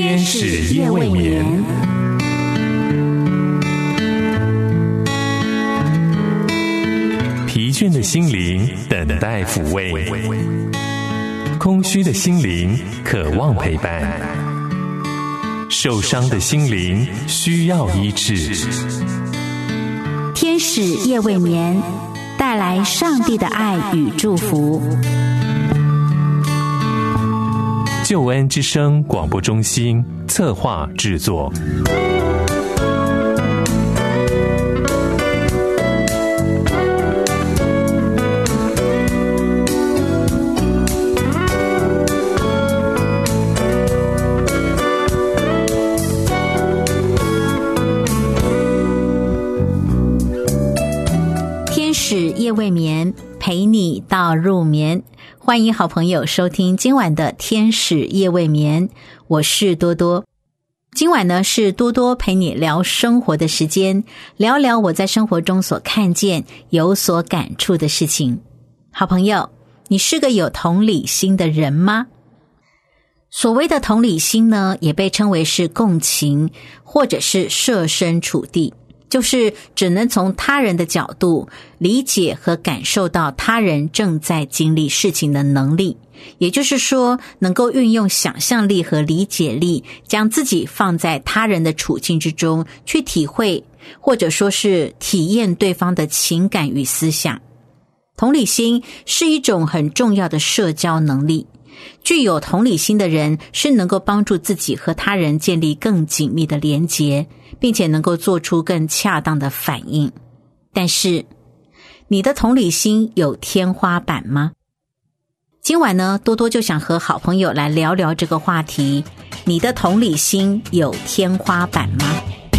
天使夜未眠。疲倦的心灵等待抚慰，空虚的心灵渴望陪伴，受伤的心灵需要医治。 天使夜未眠，带来上帝的爱与祝福。 救恩之声广播中心策划制作。 天使夜未眠，陪你到入眠。欢迎好朋友收听今晚的天使夜未眠，我是多多。今晚呢是多多陪你聊生活的时间，聊聊我在生活中所看见有所感触的事情。好朋友，你是个有同理心的人吗？所谓的同理心呢，也被称为是共情，或者是设身处地，就是只能从他人的角度理解和感受到他人正在经历事情的能力，也就是说能够运用想象力和理解力，将自己放在他人的处境之中去体会，或者说是体验对方的情感与思想。同理心是一种很重要的社交能力，具有同理心的人是能够帮助自己和他人建立更紧密的连结，并且能够做出更恰当的反应。但是，你的同理心有天花板吗？今晚呢，多多就想和好朋友来聊聊这个话题。你的同理心有天花板吗？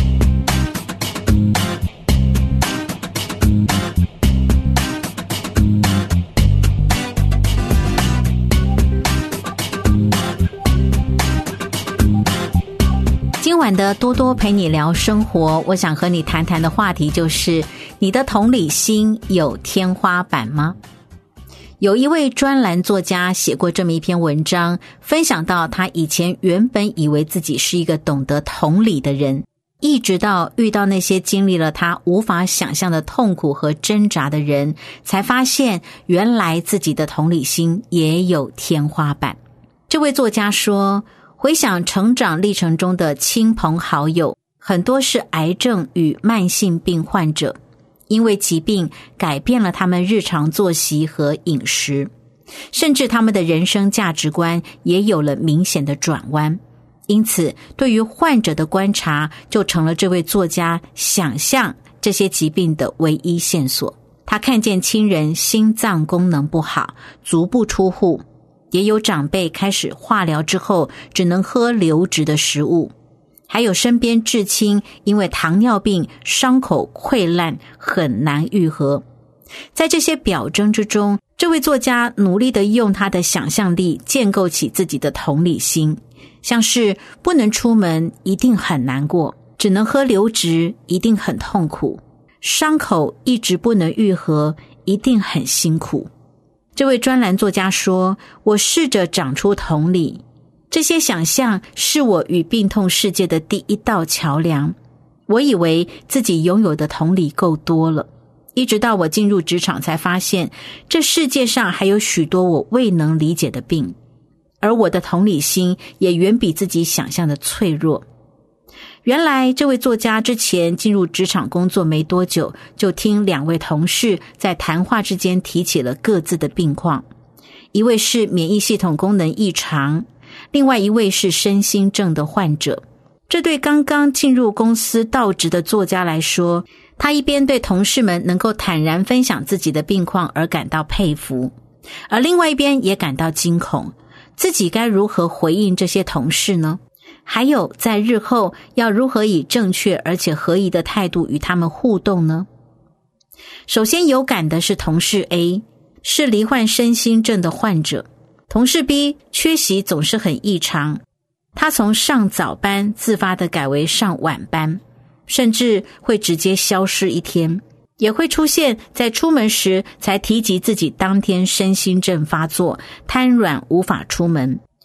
今晚的多多陪你聊生活，我想和你谈谈的话题就是你的同理心有天花板吗？有一位专栏作家写过这么一篇文章，分享到他以前原本以为自己是一个懂得同理的人，一直到遇到那些经历了他无法想象的痛苦和挣扎的人，才发现原来自己的同理心也有天花板。这位作家说，回想成长历程中的亲朋好友，很多是癌症与慢性病患者，因为疾病改变了他们日常作息和饮食，甚至他们的人生价值观也有了明显的转弯。因此，对于患者的观察就成了这位作家想象这些疾病的唯一线索。他看见亲人心脏功能不好，足不出户，也有长辈开始化疗之后只能喝流质的食物，还有身边至亲因为糖尿病伤口溃烂很难愈合。在这些表征之中，这位作家努力地用他的想象力建构起自己的同理心，像是不能出门一定很难过，只能喝流质一定很痛苦，伤口一直不能愈合一定很辛苦。这位专栏作家说，我试着长出同理，这些想象是我与病痛世界的第一道桥梁。我以为自己拥有的同理够多了，一直到我进入职场才发现，这世界上还有许多我未能理解的病，而我的同理心也远比自己想象的脆弱。原来这位作家之前进入职场工作没多久，就听两位同事在谈话之间提起了各自的病况，一位是免疫系统功能异常，另外一位是身心症的患者。这对刚刚进入公司到职的作家来说，他一边对同事们能够坦然分享自己的病况而感到佩服，而另外一边也感到惊恐，自己该如何回应这些同事呢？还有在日后要如何以正确而且合宜的态度与他们互动呢？首先有感的是同事 A， 是罹患身心症的患者。同事 B 缺席总是很异常，他从上早班自发地改为上晚班，甚至会直接消失一天，也会出现在出门时才提及自己当天身心症发作，瘫软无法出门。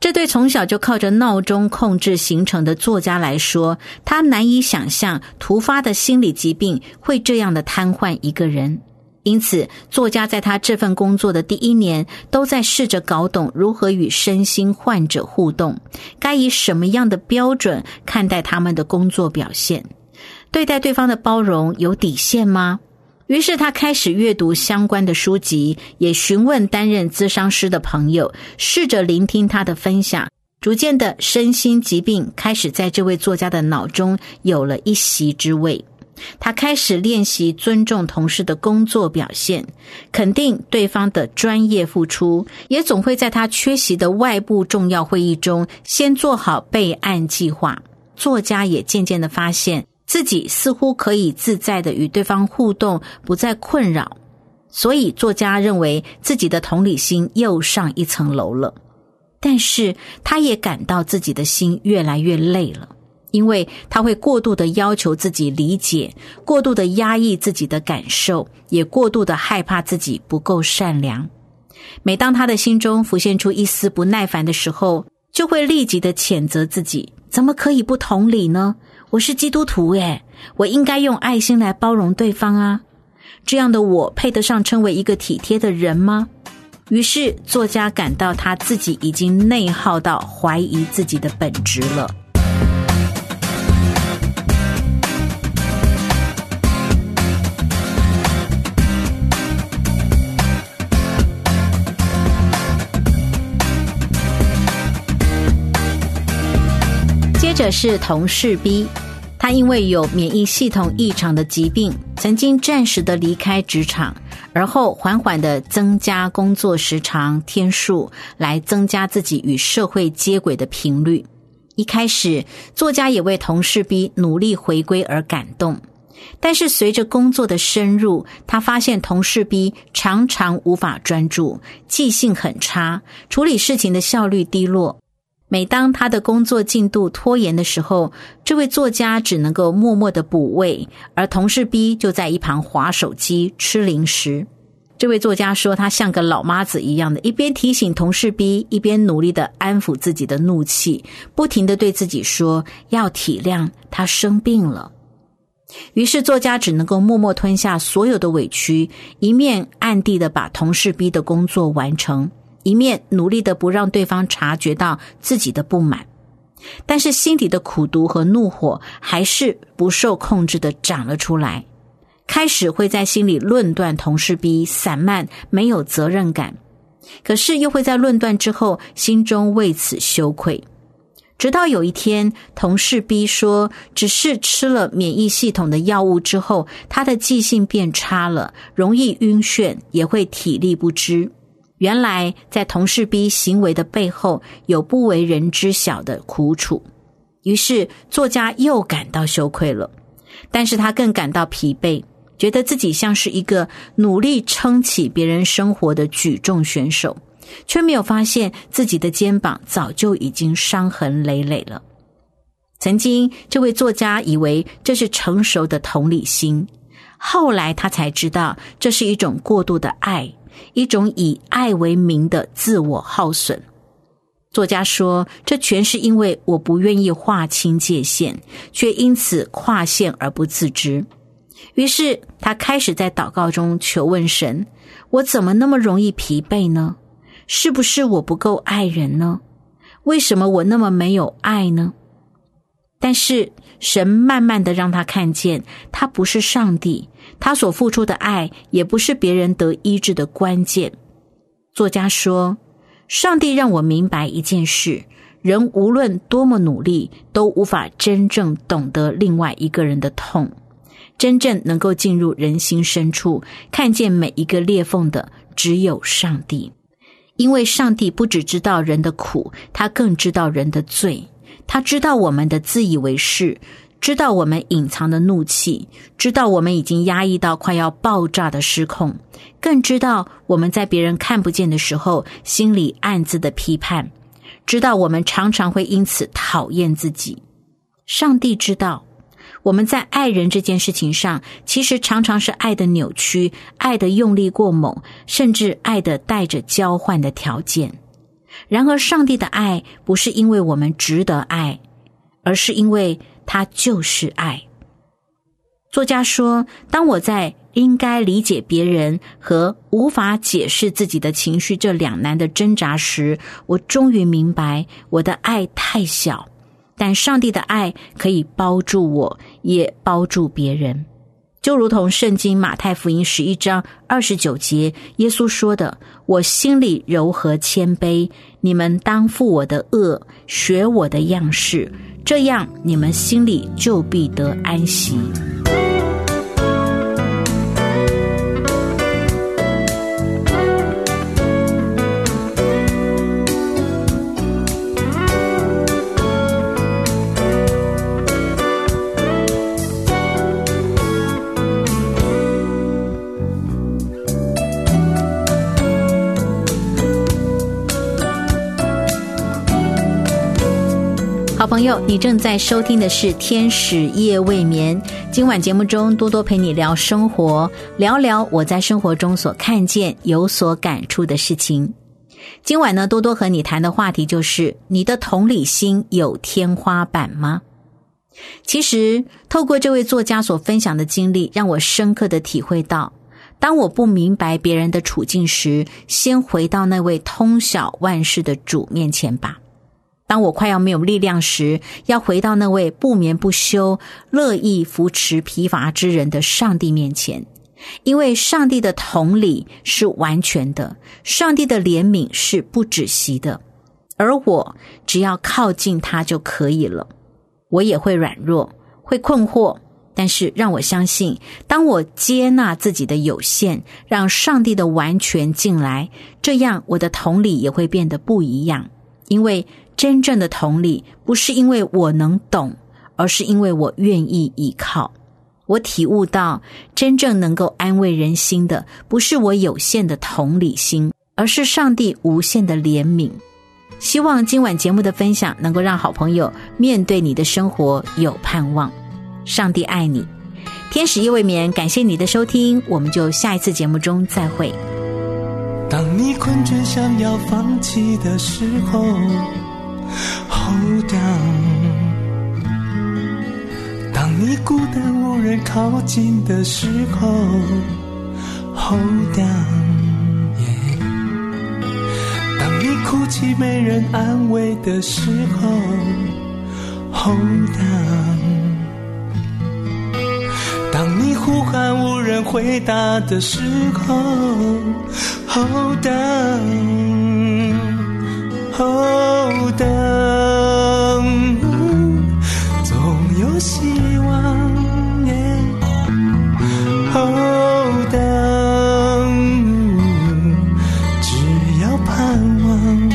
这对从小就靠着闹钟控制行程的作家来说，他难以想象突发的心理疾病会这样的瘫痪一个人。因此，作家在他这份工作的第1年，都在试着搞懂如何与身心患者互动，该以什么样的标准看待他们的工作表现，对待对方的包容有底线吗？于是他开始阅读相关的书籍，也询问担任咨商师的朋友，试着聆听他的分享。逐渐的，身心疾病开始在这位作家的脑中有了一席之位。他开始练习尊重同事的工作表现，肯定对方的专业付出，也总会在他缺席的外部重要会议中先做好备案计划。作家也渐渐地发现自己似乎可以自在地与对方互动，不再困扰。所以作家认为自己的同理心又上一层楼了。但是他也感到自己的心越来越累了，因为他会过度地要求自己理解，过度地压抑自己的感受，也过度地害怕自己不够善良。每当他的心中浮现出一丝不耐烦的时候，就会立即地谴责自己，怎么可以不同理呢？我是基督徒耶，我应该用爱心来包容对方啊。这样的我配得上称为一个体贴的人吗？于是作家感到他自己已经内耗到怀疑自己的本质了。接着是同事 B， 他因为有免疫系统异常的疾病，曾经暂时的离开职场，而后缓缓的增加工作时长天数，来增加自己与社会接轨的频率。一开始，作家也为同事 B 努力回归而感动，但是随着工作的深入，他发现同事 B 常常无法专注，记性很差，处理事情的效率低落。每当他的工作进度拖延的时候，这位作家只能够默默的补位，而同事 B 就在一旁滑手机吃零食。这位作家说，他像个老妈子一样的，一边提醒同事 B， 一边努力的安抚自己的怒气，不停的对自己说要体谅他生病了。于是作家只能够默默吞下所有的委屈，一面暗地的把同事 B 的工作完成，一面努力的不让对方察觉到自己的不满。但是心底的苦毒和怒火还是不受控制的长了出来，开始会在心里论断同事 B 散漫没有责任感，可是又会在论断之后心中为此羞愧。直到有一天，同事 B 说只是吃了免疫系统的药物之后，他的记性变差了，容易晕眩，也会体力不支。原来在同事 B 行为的背后有不为人知晓的苦楚。于是作家又感到羞愧了，但是他更感到疲惫，觉得自己像是一个努力撑起别人生活的举重选手，却没有发现自己的肩膀早就已经伤痕累累了。曾经这位作家以为这是成熟的同理心，后来他才知道这是一种过度的爱，一种以爱为名的自我耗损。作家说，这全是因为我不愿意划清界限，却因此跨线而不自知。于是他开始在祷告中求问神，我怎么那么容易疲惫呢？是不是我不够爱人呢？为什么我那么没有爱呢？但是神慢慢的让他看见，他不是上帝，他所付出的爱也不是别人得医治的关键。作家说，上帝让我明白一件事，人无论多么努力，都无法真正懂得另外一个人的痛，真正能够进入人心深处，看见每一个裂缝的只有上帝。因为上帝不只知道人的苦，他更知道人的罪，他知道我们的自以为是，知道我们隐藏的怒气，知道我们已经压抑到快要爆炸的失控，更知道我们在别人看不见的时候心里暗自的批判，知道我们常常会因此讨厌自己。上帝知道我们在爱人这件事情上，其实常常是爱的扭曲，爱的用力过猛，甚至爱的带着交换的条件。 然而上帝的爱不是因为我们值得爱，而是因为他就是爱。作家说，当我在应该理解别人和无法解释自己的情绪这两难的挣扎时，我终于明白我的爱太小，但上帝的爱可以包住我，也包住别人。就如同圣经马太福音11章29节耶稣说的，我心里柔和谦卑，你们当负我的恶，学我的样式，这样你们心里就必得安息。好朋友，你正在收听的是天使夜未眠。今晚节目中，多多陪你聊生活，聊聊我在生活中所看见有所感触的事情。今晚呢，多多和你谈的话题就是你的同理心有天花板吗？其实透过这位作家所分享的经历，让我深刻的体会到，当我不明白别人的处境时，先回到那位通晓万事的主面前吧。当我快要没有力量时，要回到那位不眠不休、乐意扶持疲乏之人的上帝面前，因为上帝的同理是完全的，上帝的怜悯是不止息的，而我只要靠近他就可以了。我也会软弱，会困惑，但是让我相信，当我接纳自己的有限，让上帝的完全进来，这样我的同理也会变得不一样。因为真正的同理不是因为我能懂，而是因为我愿意依靠。我体悟到，真正能够安慰人心的，不是我有限的同理心，而是上帝无限的怜悯。希望今晚节目的分享能够让好朋友面对你的生活有盼望。上帝爱你，天使夜未眠，感谢你的收听，我们就下一次节目中再会。 当你困倦想要放弃的时候 Hold on， 当你孤单无人靠近的时候 Hold on， 当你哭泣没人安慰的时候 Hold on， 当你呼喊无人回答的时候 Hold on， Hold on， 总有希望 Hold on， 只要盼望。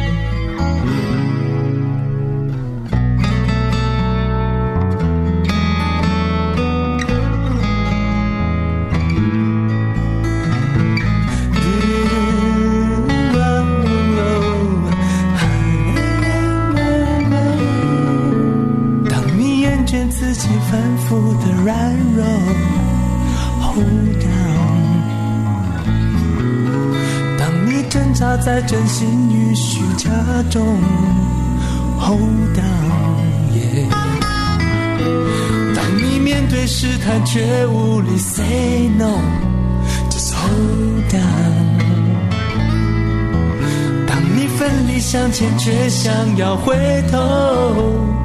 自己反复的软弱 Hold on， 当你挣扎在真心与虚假中 Hold on， 当你面对试探却无力 Say no Just hold on， 当你奋力向前却想要回头